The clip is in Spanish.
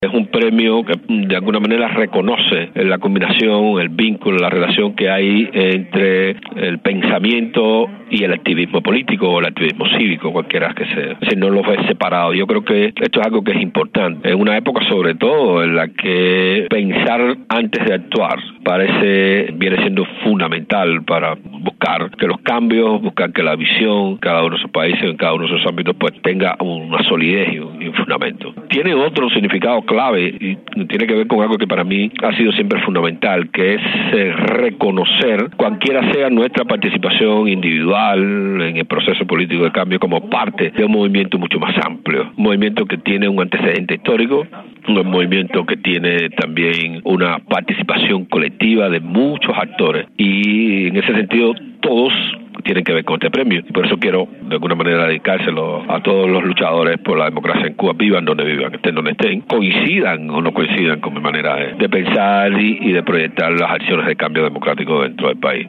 Es un premio que de alguna manera reconoce la combinación, el vínculo, la relación que hay entre el pensamiento y el activismo político o el activismo cívico, cualquiera que sea. Si no los ves separados. Yo creo que esto es algo que es importante. En una época sobre todo en la que pensar antes de actuar viene siendo fundamental para buscar que los cambios, buscar que la visión, cada uno de sus países, en cada uno de sus ámbitos, pues tenga una solidez y un fundamento. Tiene otro significado clave y tiene que ver con algo que para mí ha sido siempre fundamental, que es reconocer cualquiera sea nuestra participación individual en el proceso político de cambio como parte de un movimiento mucho más amplio, un movimiento que tiene un antecedente histórico, un movimiento que tiene también una participación colectiva de muchos actores y en ese sentido todos tienen que ver con este premio. Y por eso quiero, de alguna manera, dedicárselo a todos los luchadores por la democracia en Cuba, vivan donde vivan, estén donde estén, coincidan o no coincidan con mi manera de pensar y de proyectar las acciones de cambio democrático dentro del país.